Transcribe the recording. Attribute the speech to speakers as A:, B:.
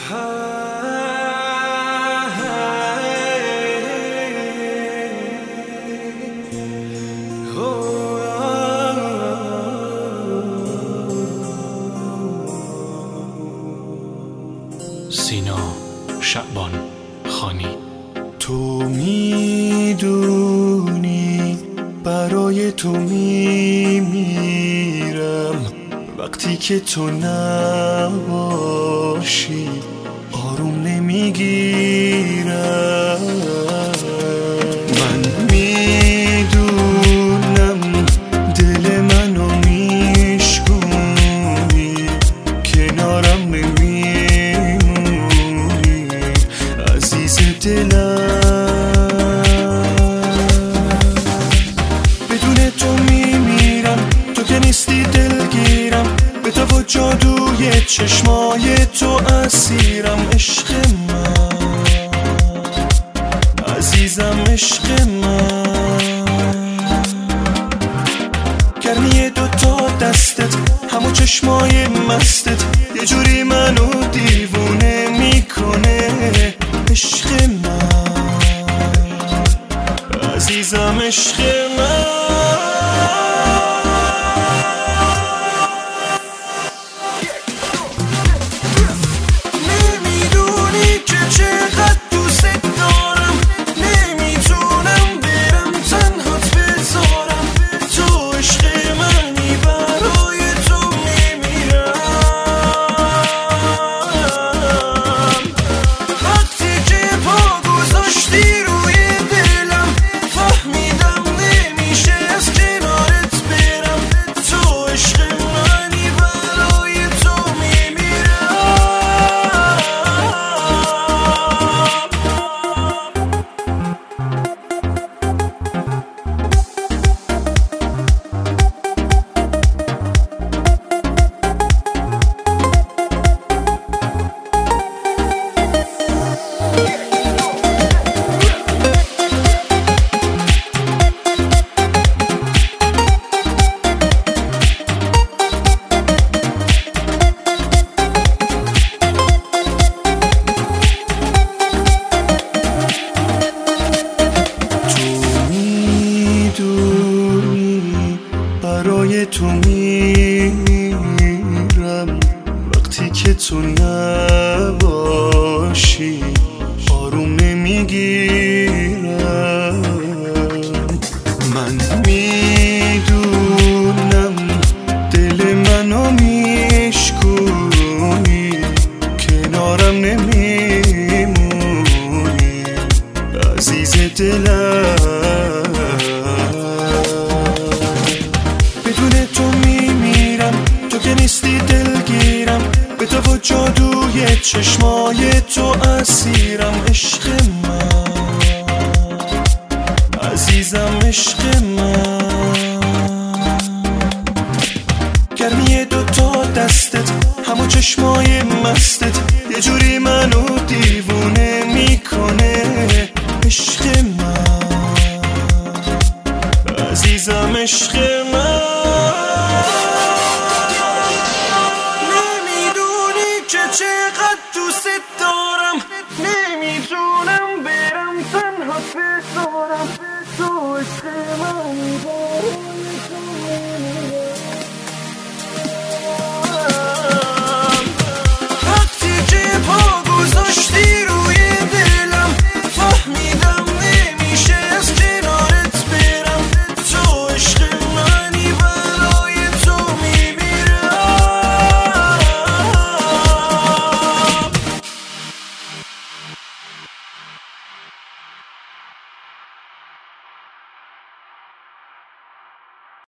A: سینا شعبان خانی.
B: تو میدونی برای تو میمیرم، وقتی که تو نباشی آروم نمیگیرم. من میدونم دل منو میشکونی، کنارم نمیمونی عزیز دلم. بدون تو میمیرم، تو که نیستی دلگیرم، به تو و جادوی چشمای تو اسیرم. عشق من عزیزم، عشق من، گرمی دوتا دستت، همو چشمای مستت یه جوری منو دیوونه میکنه. عشق من عزیزم، عشق من. برای تو میمیرم، وقتی که تو نباشی آروم نمیگیرم. من میدونم دل منو میشکونی، کنارم نمیمونی عزیز دلم. نیستی دلگیرم، به تو و جادوی چشمای تو اسیرم. عشق من عزیزم، عشق من، گرمی دوتا دستت، همو چشمای مستت یه جوری منو دیوونه میکنه. عشق من عزیزم، عشق